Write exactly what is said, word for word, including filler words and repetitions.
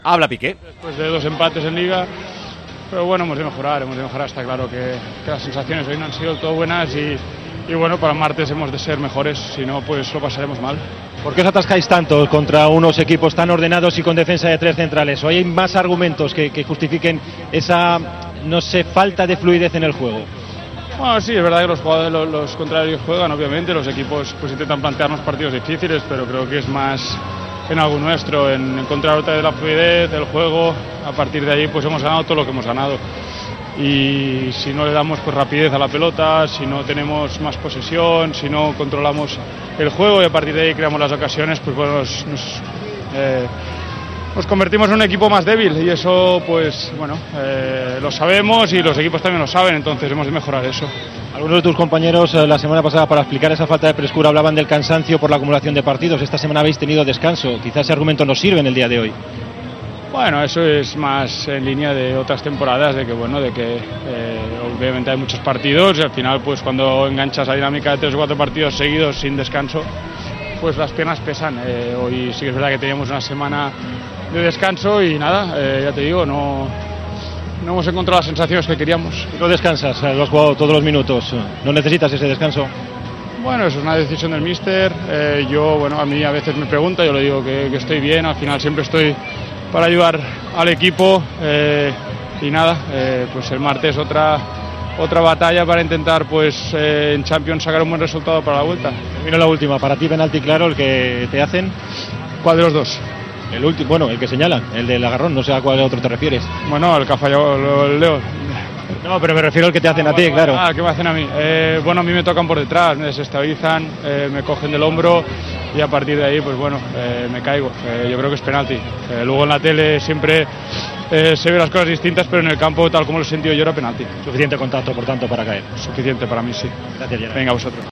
Habla Piqué. Después de dos empates en Liga, pero bueno, hemos de mejorar, hemos de mejorar, está claro que, que las sensaciones hoy no han sido todo buenas y, y bueno, para el martes hemos de ser mejores, si no pues lo pasaremos mal. ¿Por qué os atascáis tanto contra unos equipos tan ordenados y con defensa de tres centrales? ¿O hay más argumentos que, que justifiquen esa, no sé, falta de fluidez en el juego? Bueno, sí, es verdad que los jugadores, los, los contrarios juegan, obviamente, los equipos pues intentan plantearnos partidos difíciles, pero creo que es más en algo nuestro, en encontrar otra vez la fluidez del juego. A partir de ahí pues hemos ganado todo lo que hemos ganado, y si no le damos pues rapidez a la pelota, si no tenemos más posesión, si no controlamos el juego y a partir de ahí creamos las ocasiones, pues bueno, nos, nos, eh, nos convertimos en un equipo más débil, y eso pues bueno, eh, lo sabemos y los equipos también lo saben, entonces hemos de mejorar eso. Algunos de tus compañeros eh, la semana pasada, para explicar esa falta de frescura, hablaban del cansancio por la acumulación de partidos. Esta semana habéis tenido descanso, quizás ese argumento nos sirve en el día de hoy. Bueno, eso es más en línea de otras temporadas, de que bueno, de que eh, obviamente hay muchos partidos y al final pues cuando enganchas la dinámica de tres o cuatro partidos seguidos sin descanso, pues las piernas pesan. Eh, hoy sí que es verdad que teníamos una semana de descanso y nada, eh, ya te digo, no, no hemos encontrado las sensaciones que queríamos. ¿No descansas? Lo has jugado todos los minutos, ¿no necesitas ese descanso? Bueno, eso es una decisión del míster. Eh, yo, bueno, a mí a veces me pregunta, yo le digo que, que estoy bien, al final siempre estoy para ayudar al equipo, eh, y nada, eh, pues el martes otra otra batalla para intentar pues eh, en Champions sacar un buen resultado para la vuelta. Mira la última, para ti penalti claro el que te hacen. ¿Cuál de los dos? El último, bueno, el que señalan, el del agarrón, no sé a cuál otro te refieres. Bueno, el que ha fallado el Leo. No, pero me refiero al que te hacen ah, a ti, bueno, claro. Ah, ¿qué me hacen a mí? Eh, bueno, a mí me tocan por detrás, me desestabilizan, eh, me cogen del hombro y a partir de ahí, pues bueno, eh, me caigo. Eh, yo creo que es penalti. Eh, luego en la tele siempre eh, se ven las cosas distintas, pero en el campo, tal como lo he sentido yo, era penalti. Suficiente contacto, por tanto, para caer. Suficiente para mí, sí. Gracias, Gerard. Venga, vosotros.